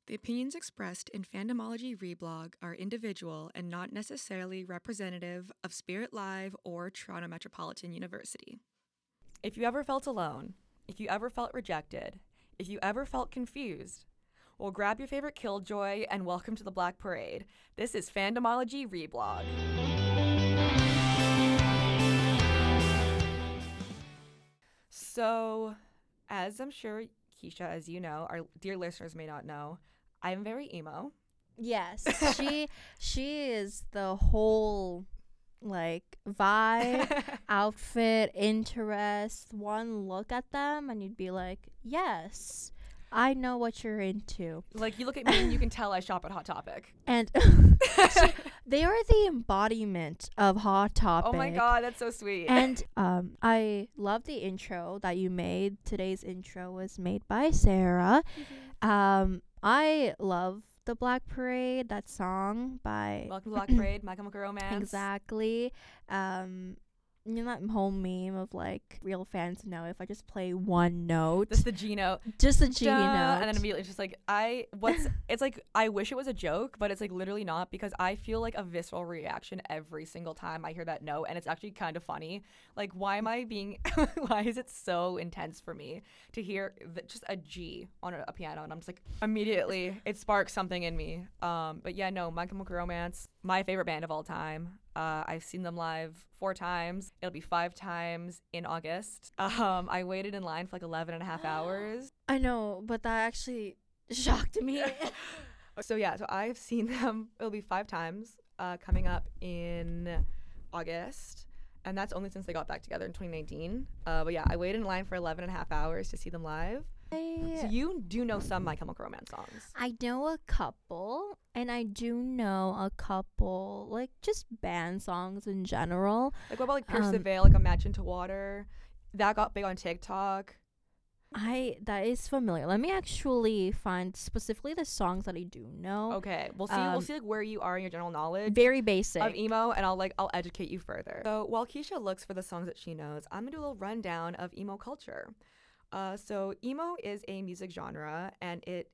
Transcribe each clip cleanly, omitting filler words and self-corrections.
The opinions expressed in Fandomology Reblog are individual and not necessarily representative of Spirit Live or Toronto Metropolitan University. If you ever felt alone, if you ever felt rejected, if you ever felt confused, well, grab your favorite Killjoy and welcome to the Black Parade. This is Fandomology Reblog. So, as I'm sure, Keisha, as you know, our dear listeners may not know, I'm very emo. Yes, she is the whole vibe, outfit, interest. One look at them and you'd be like, yes, I know what you're into. Like, you look at me and you can tell I shop at Hot Topic. And they are the embodiment of Hot Topic. Oh my god, that's so sweet. And I love the intro that you made. Today's intro was made by Sarah. I love the Black Parade, that song by Welcome to Black Parade, My Chemical Romance. Exactly. You know that whole meme of real fans know if I just play one note, Just the G note. just the G Duh, note, and then immediately it's just it's like I wish it was a joke, but it's literally not, because I feel a visceral reaction every single time I hear that note, and it's actually kind of funny. Why am I being why is it so intense for me to hear just a G on a piano, and I'm just immediately it sparks something in me. But yeah, no, My Chemical Romance, my favorite band of all time. I've seen them live 4 times. It'll be 5 times in August. I waited in line for 11 and a half hours. I know, but that actually shocked me. So I've seen them. It'll be 5 times coming up in August. And that's only since they got back together in 2019. But yeah, I waited in line for 11 and a half hours to see them live. So you do know some My Chemical Romance songs. I know a couple, and I do know a couple, just band songs in general. What about Pierce the Veil, Imagine to Water? That got big on TikTok. That is familiar. Let me actually find specifically the songs that I do know. Okay, we'll see where you are in your general knowledge. Very basic of emo, and I'll educate you further. So while Keisha looks for the songs that she knows, I'm gonna do a little rundown of emo culture. So emo is a music genre, and it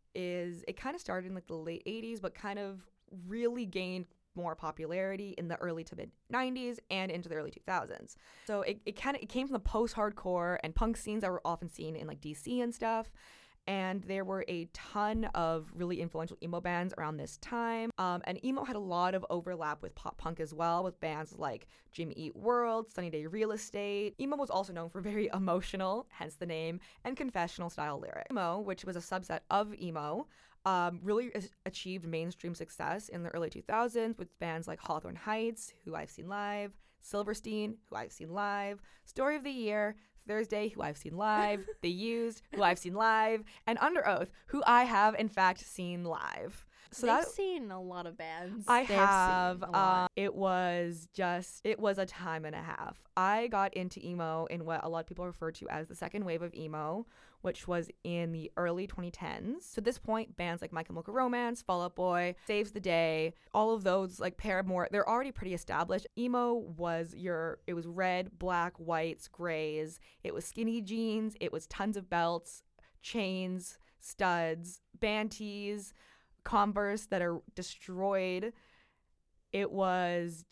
kind of started in the late 80s, but kind of really gained more popularity in the early to mid 90s and into the early 2000s. So it came from the post-hardcore and punk scenes that were often seen in DC and stuff. And there were a ton of really influential emo bands around this time. And emo had a lot of overlap with pop punk as well, with bands like Jimmy Eat World, Sunny Day Real Estate. Emo was also known for very emotional, hence the name, and confessional style lyrics. Emo, which was a subset of emo, really achieved mainstream success in the early 2000s with bands like Hawthorne Heights, who I've seen live, Silverstein, who I've seen live, Story of the Year, Thursday, who I've seen live, The Used, who I've seen live, and Under Oath, who I have in fact seen live. So I've seen a lot of bands. I have. It was a time and a half. I got into emo in what a lot of people refer to as the second wave of emo, which was in the early 2010s. So at this point, bands like My Chemical Romance, Fall Out Boy, Saves the Day, all of those, Paramore, they're already pretty established. Emo was it was red, black, whites, grays. It was skinny jeans. It was tons of belts, chains, studs, band tees, Converse that are destroyed. It was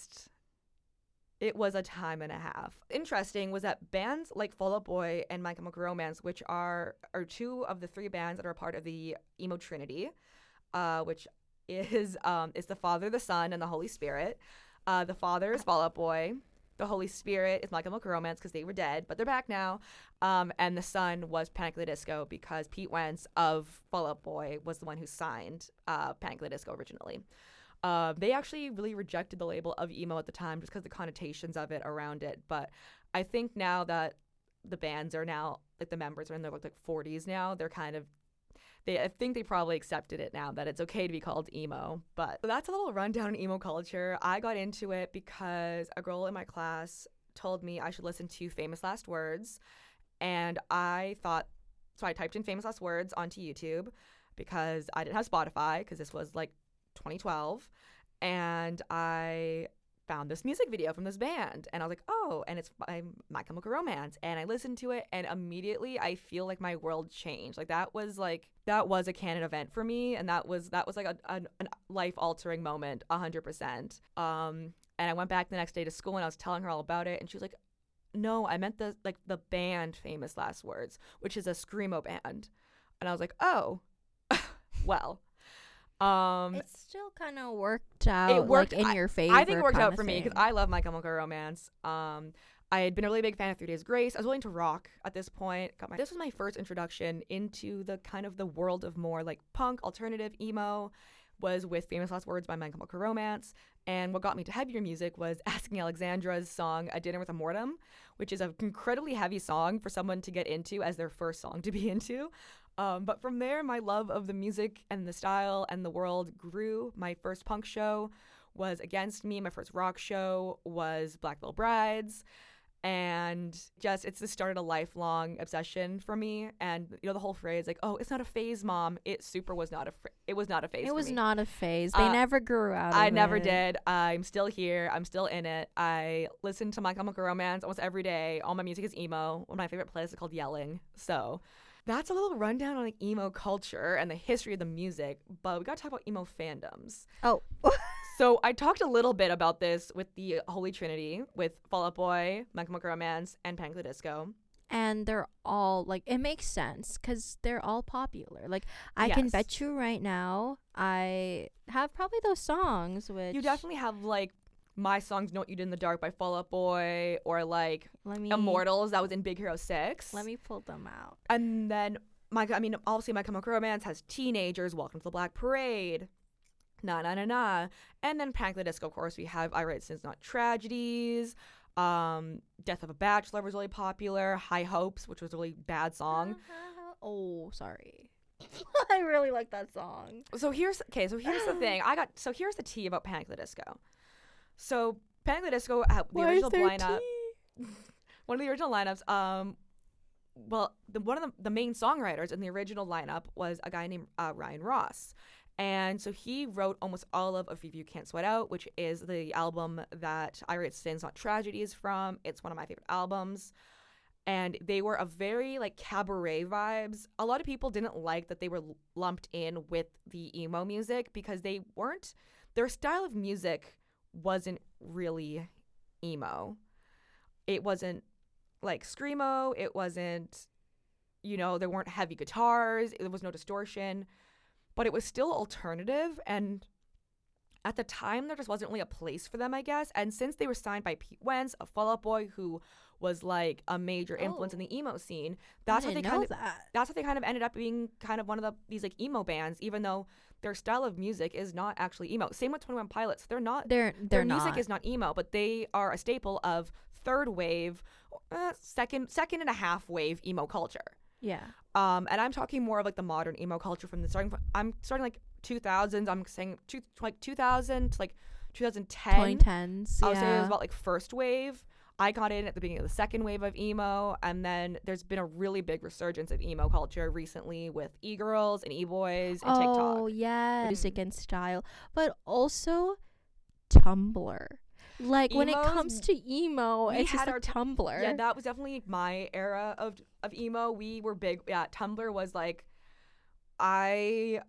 a time and a half. Interesting was that bands like Fall Out Boy and My Chemical Romance, which are 2 of the 3 bands that are part of the emo trinity, which is the Father, the Son, and the Holy Spirit. The Father is Fall Out Boy. The Holy Spirit is My Chemical Romance because they were dead, but they're back now. And the Son was Panic! At the Disco because Pete Wentz of Fall Out Boy was the one who signed Panic! At the Disco originally. They actually really rejected the label of emo at the time just because the connotations of it around it. But I think now that the bands are now, the members are in their 40s now, they're kind of, I think they probably accepted it now that it's okay to be called emo. But that's a little rundown on emo culture. I got into it because a girl in my class told me I should listen to Famous Last Words. And I typed in Famous Last Words onto YouTube because I didn't have Spotify because this was 2012, and I found this music video from this band, and I was like, oh, and it's by My Chemical Romance, and I listened to it, and immediately I feel like my world changed. That was a canon event for me, and that was like a life altering moment, 100%. And I went back the next day to school, and I was telling her all about it, and she was like, no, I meant the band Famous Last Words, which is a screamo band. And I was like, oh, well. It still kind of worked out. It worked in your favor. I think it worked out for me because I love My Chemical Romance. I had been a really big fan of 3 Days Grace. I was willing to rock at this point. This was my first introduction into the kind of the world of more like punk, alternative, emo, was with Famous Last Words by My Chemical Romance. And what got me to heavier music was Asking Alexandra's song A Dinner with a Mortem, which is an incredibly heavy song for someone to get into as their first song to be into. But from there, my love of the music and the style and the world grew. My first punk show was Against Me. My first rock show was Black Veil Brides. And just, it's just started a lifelong obsession for me. And, the whole phrase, like, oh, it's not a phase, Mom. It was not a phase It was for me. not a phase. They never grew out of it. I never did. I'm still here. I'm still in it. I listen to My Chemical Romance almost every day. All my music is emo. One of my favorite playlists is called Yelling. So that's a little rundown on like emo culture and the history of the music. But we got to talk about emo fandoms. Oh. So I talked a little bit about this with the Holy Trinity, with Fall Out Boy, My Chemical Romance, and Panic! At the Disco. And they're all, like, it makes sense because they're all popular. Like, I can bet you right now I have probably those songs, which... You definitely have, like, My Songs Know What You Did in the Dark by Fall Out Boy, or, like, Immortals, that was in Big Hero 6. Let me pull them out. And then, obviously My Chemical Romance has Teenagers, Welcome to the Black Parade, Na Na Na Na. And then Panic! At the Disco, of course, we have I Write Sins Not Tragedies. Death of a Bachelor was really popular. High Hopes, which was a really bad song. Oh, sorry. I really like that song. So here's the thing. Here's the tea about Panic! At the Disco. So Panic! At the Disco, the original lineup. One of the original lineups. One of the main songwriters in the original lineup was a guy named Ryan Ross. And so he wrote almost all of If You Can't Sweat Out, which is the album that I Write Sins Not Tragedies from. It's one of my favorite albums. And they were a very, like, cabaret vibes. A lot of people didn't like that they were lumped in with the emo music because their style of music wasn't really emo. It wasn't, like, screamo. It wasn't, there weren't heavy guitars. There was no distortion. But it was still alternative, and at the time, there just wasn't really a place for them, I guess. And since they were signed by Pete Wentz, a Fall Out Boy who was like a major influence in the emo scene, that's how they kind of ended up being kind of one of these like emo bands, even though their style of music is not actually emo. Same with 21 Pilots. Their music is not emo, but they are a staple of third wave, second and a half wave emo culture. Yeah. And I'm talking more of like the modern emo culture from I'm starting like 2000s. I'm saying 2000 to like 2010. 2010s. I would say it was about like first wave. I got in at the beginning of the second wave of emo, and then there's been a really big resurgence of emo culture recently with e-girls and e-boys and TikTok. Oh, yeah. Music and style. But also Tumblr. Like, when it comes to emo, it's just Tumblr. Yeah, that was definitely my era of emo. We were big. Yeah, Tumblr was like, Tumblr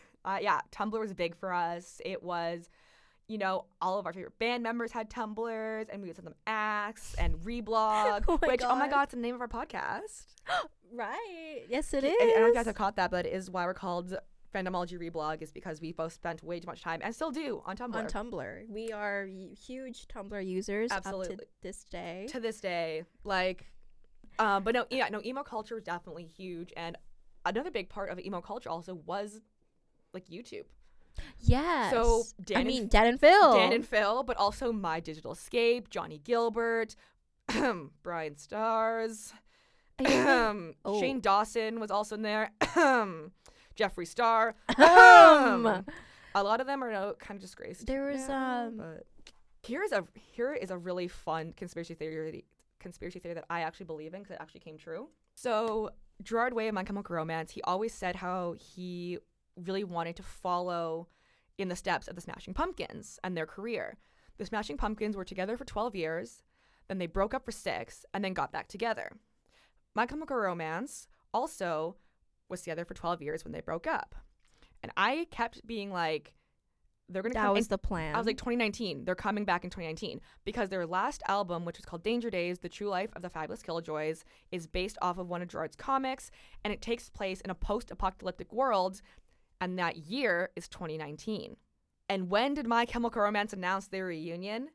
was big for us. It was, all of our favorite band members had Tumblrs, and we would send them acts and reblog, oh my God, it's the name of our podcast. Right. Yes, it is. I don't know if you guys have caught that, but it is why we're called Fandomology Reblog, is because we both spent way too much time, and still do, on Tumblr. We are huge Tumblr users. Absolutely. Up to this day. To this day. Like, but emo culture was definitely huge, and another big part of emo culture also was, like, YouTube. Yes. So, Dan and Phil. Dan and Phil, but also My Digital Escape, Johnny Gilbert, Brian Stars, Shane Dawson was also in there, Jeffree Star. A lot of them are now kind of disgraced. There was but here is a really fun conspiracy theory that I actually believe in because it actually came true. So Gerard Way of My Chemical Romance, he always said how he really wanted to follow in the steps of the Smashing Pumpkins and their career. The Smashing Pumpkins were together for 12 years, then they broke up for 6, and then got back together. My Chemical Romance also was together for 12 years when they broke up. And I kept being like, they're going to come. That was the plan. I was like, 2019. They're coming back in 2019. Because their last album, which was called Danger Days, The True Life of the Fabulous Killjoys, is based off of one of Gerard's comics, and it takes place in a post-apocalyptic world, and that year is 2019. And when did My Chemical Romance announce their reunion?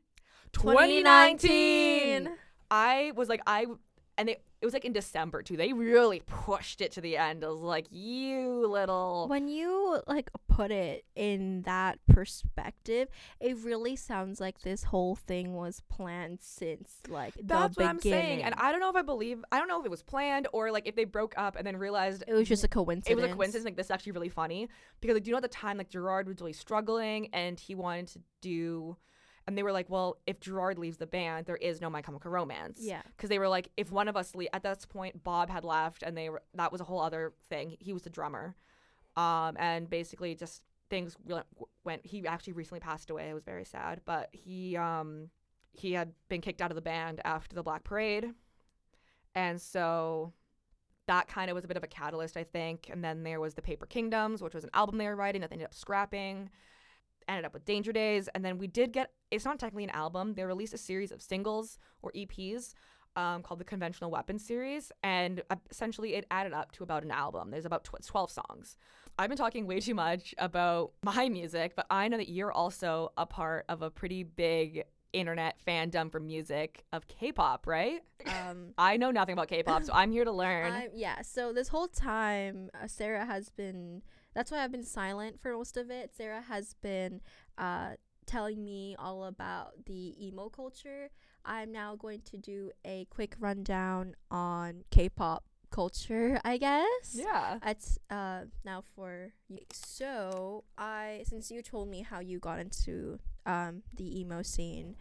2019. I was like, it was like in December too. They really pushed it to the end. I was like, you little. When you like put it in that perspective, it really sounds like this whole thing was planned since like That's the what I'm beginning. saying. And I don't know if it was planned or like if they broke up and then realized It was just a coincidence. it was a coincidence. Like, this is actually really funny because like, do you know at the time like Gerard was really struggling and he wanted to do. And they were like, well, if Gerard leaves the band, there is no My Chemical Romance. Yeah. Because they were like, if one of us at that point, Bob had left, and that was a whole other thing. He was the drummer, and basically just things went. He actually recently passed away. It was very sad, but he had been kicked out of the band after the Black Parade, and so that kind of was a bit of a catalyst, I think. And then there was the Paper Kingdoms, which was an album they were writing that they ended up scrapping. Ended up with Danger Days, and then we did get, it's not technically an album, they released a series of singles or EPs called the Conventional Weapons series, and essentially it added up to about an album. There's about 12 songs. I've been talking way too much about my music, but I know that you're also a part of a pretty big internet fandom for music of K-pop, right? I know nothing about K-pop, so I'm here to learn. Yeah, so this whole time, Sarah has been, that's why I've been silent for most of it. Sarah has been telling me all about the emo culture. I'm now going to do a quick rundown on K-pop culture, I guess. Yeah. It's now for you. So since you told me how you got into the emo scene,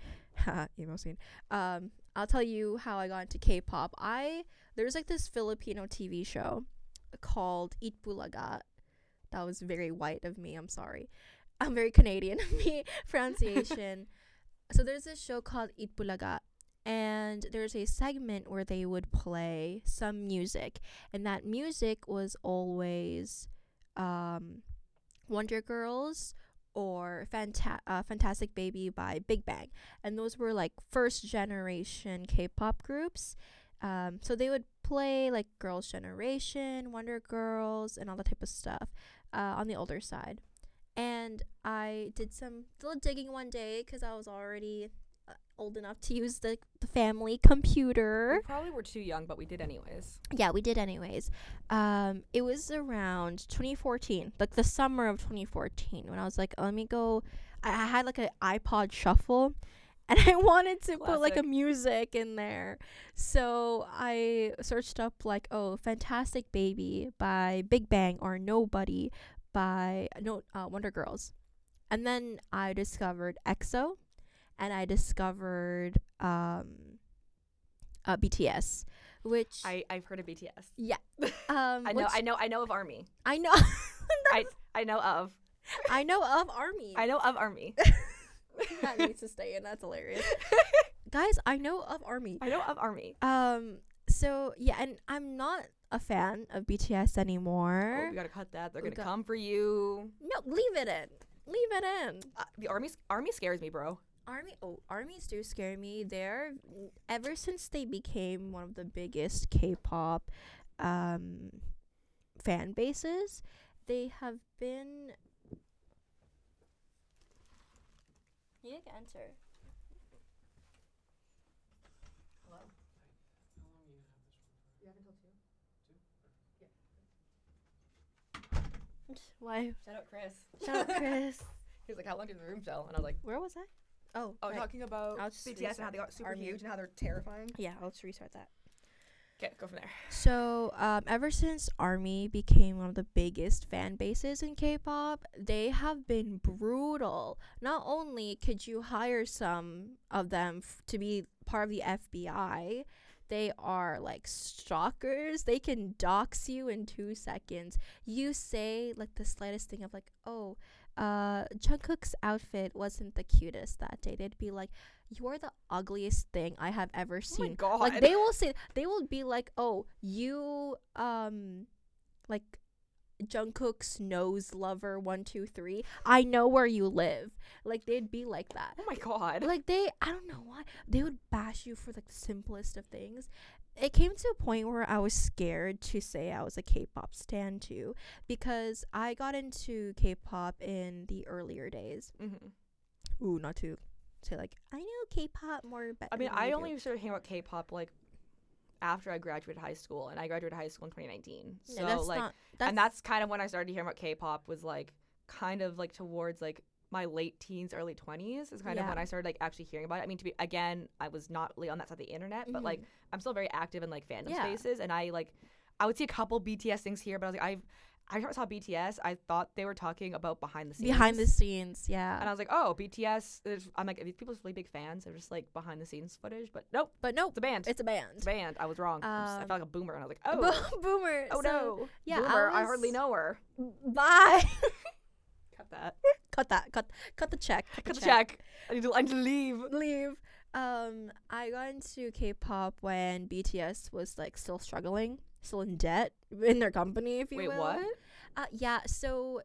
I'll tell you how I got into K-pop. There's like this Filipino TV show called Itbulaga. That was very white of me. I'm sorry. I'm very Canadian of me. Pronunciation. So there's this show called Itbulaga, and there's a segment where they would play some music, and that music was always Wonder Girls or Fantastic Baby by Big Bang, and those were like first generation K-pop groups. So they would play like Girls' Generation, Wonder Girls, and all that type of stuff on the older side. And I did some little digging one day because I was already old enough to use the family computer. We probably were too young, but we did anyways. Yeah, we did anyways. It was around 2014, like the summer of 2014, when I was like, let me go. I had like an iPod Shuffle, and I wanted to put like a music in there. So I searched up like, Fantastic Baby by Big Bang or Nobody by Wonder Girls. And then I discovered EXO, and I discovered BTS, which I've heard of BTS. Yeah. I know of ARMY. I know. I know of. I know of ARMY. I know of ARMY. That needs to stay in. That's hilarious. Guys, I know of ARMY. I know of ARMY. So yeah, and I'm not a fan of BTS anymore. Oh, we gotta cut that. They're gonna come for you. No, leave it in. Leave it in. The ARMY scares me, bro. ARMYs do scare me. They're, ever since they became one of the biggest K-pop fan bases, they have been. You can enter. Hello. How long do you have this one for? You have until 2? 2? Yeah. Why? Shout out Chris. Shout out Chris. He was like, how long did the room sell? And I was like, Where was I? Oh, right. Talking about BTS and how they got super huge and how they're terrifying. Yeah, let's restart that. Okay, go from there. So, ever since ARMY became one of the biggest fan bases in K-pop, they have been brutal. Not only could you hire some of them to be part of the FBI, they are like stalkers. They can dox you in 2 seconds. You say like the slightest thing of like, oh, Jungkook's outfit wasn't the cutest that day. They'd be like, you're the ugliest thing I have ever seen. Oh my God. Like they will be like, oh, you like Jungkook's nose lover 123. I know where you live. Like they'd be like that. Oh my God. Like I don't know why they would bash you for like the simplest of things. It came to a point where I was scared to say I was a K-pop stan too, because I got into K-pop in the earlier days. Mm-hmm. Ooh, not to say like I know K-pop more better. I mean, than I you only do. started hearing about K-pop like after I graduated high school, and I graduated high school in 2019. Yeah, So that's like, not, and that's kind of when I started hearing about K-pop, was like kind of like towards like my late teens, early 20s is kind of Yeah. when I started like actually hearing about it. I mean, I was not really on that side of the internet, but like I'm still very active in like fandom Yeah. spaces, and I would see a couple BTS things here, but I was like, I never saw BTS. I thought they were talking about behind the scenes. Yeah. And I was like, oh, BTS. I'm like, are these people really big fans? They're just like behind the scenes footage, but nope, But nope, it's a band. it's a band. It's a band. I was wrong. I felt like a boomer, and I was like, oh, Boomer. oh So, no, yeah, boomer. I was- hardly know her. Bye. Cut that. Cut that. Cut the check. Cut the check. I need to leave. Leave. I got into K-pop when BTS was like still struggling, still in debt in their company, if you Wait, will. what? Yeah. So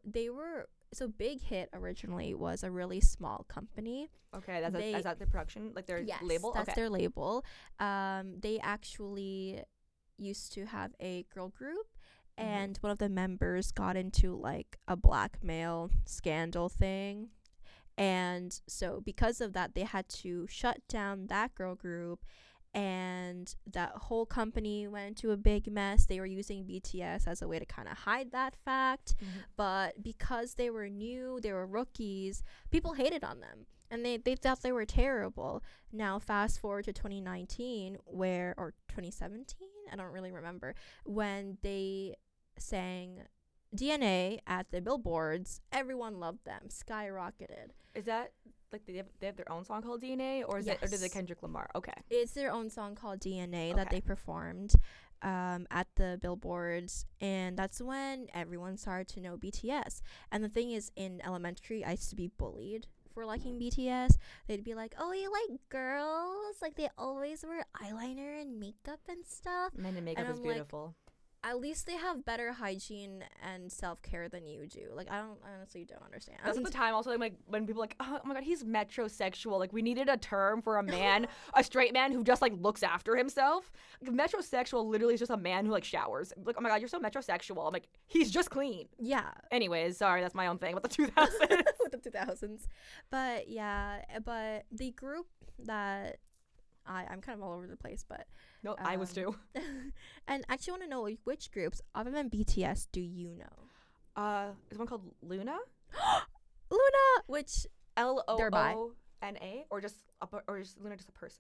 Big Hit originally was a really small company. Okay, They- is that the production? Like their Yes, label? that's Okay. their label. They actually used to have a girl group, and one of the members got into like a blackmail scandal thing. And so because of that, they had to shut down that girl group, and that whole company went into a big mess. They were using BTS as a way to kind of hide that fact. But because they were new, they were rookies, people hated on them. And they thought they were terrible. Now, fast forward to 2019, or 2017, I don't really remember, when they sang DNA at the billboards, everyone loved them, skyrocketed. Is that like they have their own song called DNA, or is it, or did they Yes. Kendrick Lamar? Okay. It's their own song called DNA that Okay. they performed at the billboards, and that's when everyone started to know BTS. And the thing is, in elementary, I used to be bullied for liking BTS. They'd be like, oh, you like girls? Like, they always wear eyeliner and makeup and stuff. Men in makeup And is I'm like, beautiful. At least they have better hygiene and self-care than you do. Like, I honestly don't understand. That's the time also like when people are like, oh my god, he's metrosexual. Like we needed a term for a man, a straight man who just like looks after himself. Like, metrosexual literally is just a man who like showers. Like, oh my god, you're so metrosexual. I'm like, he's just clean. Yeah. Anyways, sorry, that's my own thing with the 2000s. With the 2000s. But yeah, but the group that I'm kind of all over the place, but No, I was too. and actually want to know, like, which groups other than BTS do you know? Is one called Luna? Luna, which They're bi. LOONA, or just Luna just a person?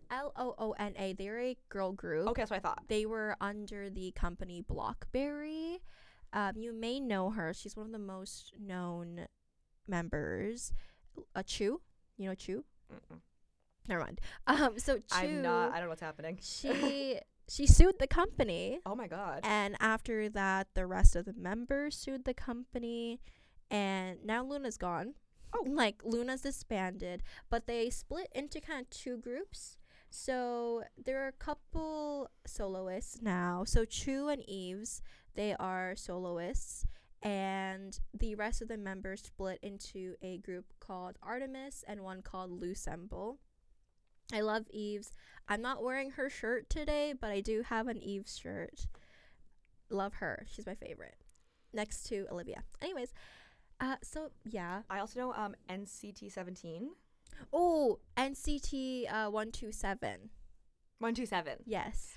LOONA, they're a girl group. Okay, that's what I thought. They were under the company Blockberry. You may know her. She's one of the most known members. Chu, you know Chu? Mm-mm. Never mind. So Chu, I don't know what's happening. she sued the company, Oh my god. and after that, the rest of the members sued the company, and now Luna's gone. Oh. Like, Luna's disbanded, but they split into kind of two groups. So there are a couple soloists now. So Chu and Eves, they are soloists, and the rest of the members split into a group called Artemis and one called Lucemble. I love Eves. I'm not wearing her shirt today, but I do have an Eves shirt. Love her. She's my favorite. Next to Olivia. Anyways, so yeah. I also know NCT 17. Oh, NCT 127. 127. Yes.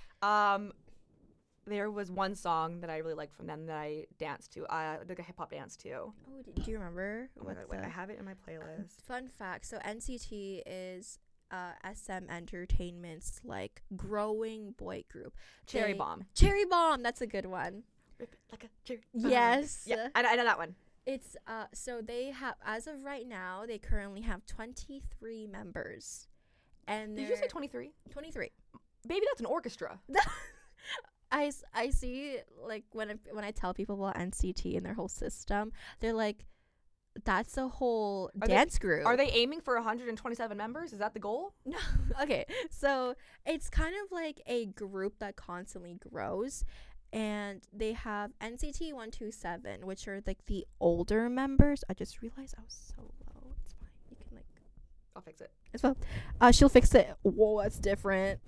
There was one song that I really liked from them that I danced to. Like a hip hop dance to. Oh, do you remember? Oh my god, wait, I have it in my playlist. Fun fact. So NCT is SM Entertainment's like growing boy group. Cherry They- Bomb. Cherry Bomb. That's a good one. Rip it like a cherry bomb. Yes. Yeah, I know that one. It's so they have, as of right now, they currently have 23 members. And Did you say 23? 23. Baby, that's an orchestra. I see, like, when I tell people about NCT and their whole system, they're like, that's a whole dance group. Are they aiming for 127 members? Is that the goal? No. Okay, so it's kind of like a group that constantly grows, and they have NCT 127, which are like the older members. I just realized I was so low. It's fine. You can like. I'll fix it. It's fine. She'll fix it. Whoa, that's different.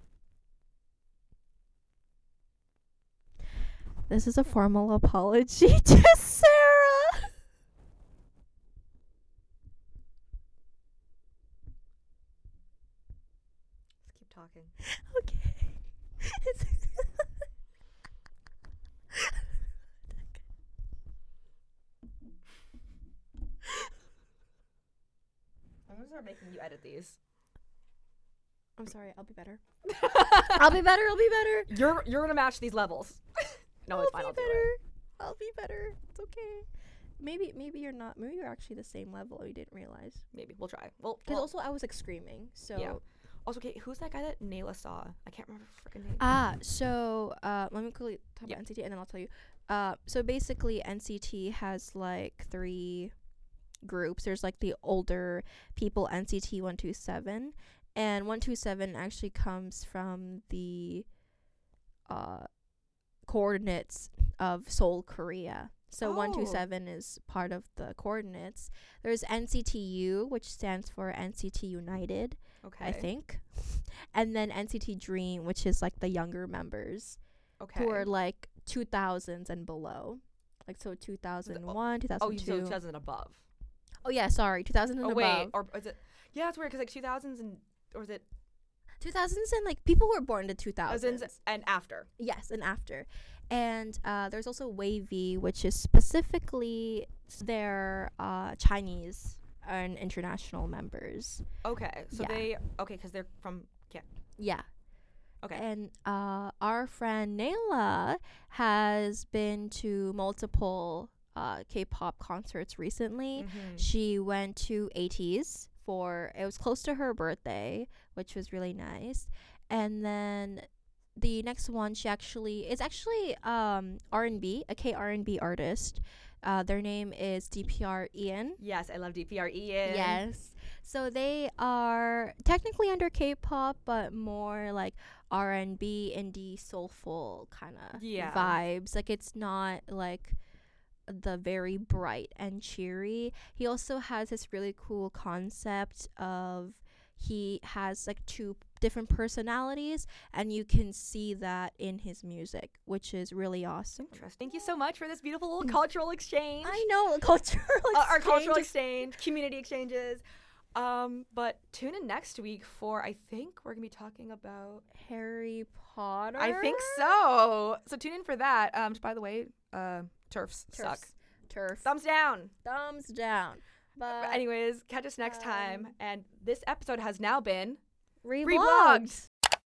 This is a formal apology to Sarah. Let's keep talking. Okay. I'm gonna start making you edit these. I'm sorry. I'll be better. I'll be better. You're gonna match these levels. No, it's fine. I'll do it. I'll be better. It's okay. Maybe you're not. Maybe you're actually the same level. You didn't realize. Maybe we'll try. Well, Because also I was like screaming. So. Yeah. Also, okay, who's that guy that Nayla saw? I can't remember her freaking name. So let me quickly talk about NCT and then I'll tell you. So basically NCT has like 3 groups. There's like the older people, NCT 127, and 127 actually comes from the coordinates of Seoul, Korea. So 127 is part of the coordinates. There's NCTU, which stands for NCT United. Okay. I think. And then NCT Dream, which is like the younger members. Okay. Who are like 2000s and below. Like so 2001, 2002. Oh, you said 2000 and above. Oh yeah, sorry, 2000 and above. Wait, or is it? Yeah, it's weird because like 2000s and or is it 2000s and like people who were born in the 2000s. And after. Yes, and after. And there's also Wavy, which is specifically their Chinese and international members. Okay, so Yeah. because they're from Yeah. Okay. And our friend Nayla has been to multiple K-pop concerts recently. Mhm. She went to 80s it was close to her birthday, which was really nice. And then the next one, it's actually R&B, a K-R&B artist. Their name is DPR Ian. Yes, I love DPR Ian. Yes. So they are technically under K-pop, but more like R&B, indie, soulful kind of vibes. Like it's not like the very bright and cheery. He also has this really cool concept of he has like 2 different personalities, and you can see that in his music, which is really awesome. Interesting. Thank you so much for this beautiful little cultural exchange. I know, cultural exchange. Our cultural exchange, community exchanges. But tune in next week for, I think we're gonna be talking about Harry Potter. I think so. So tune in for that. By the way, TERFs suck. Turf. Thumbs down. Thumbs down. But anyways, catch us next time. And this episode has now been reblogged.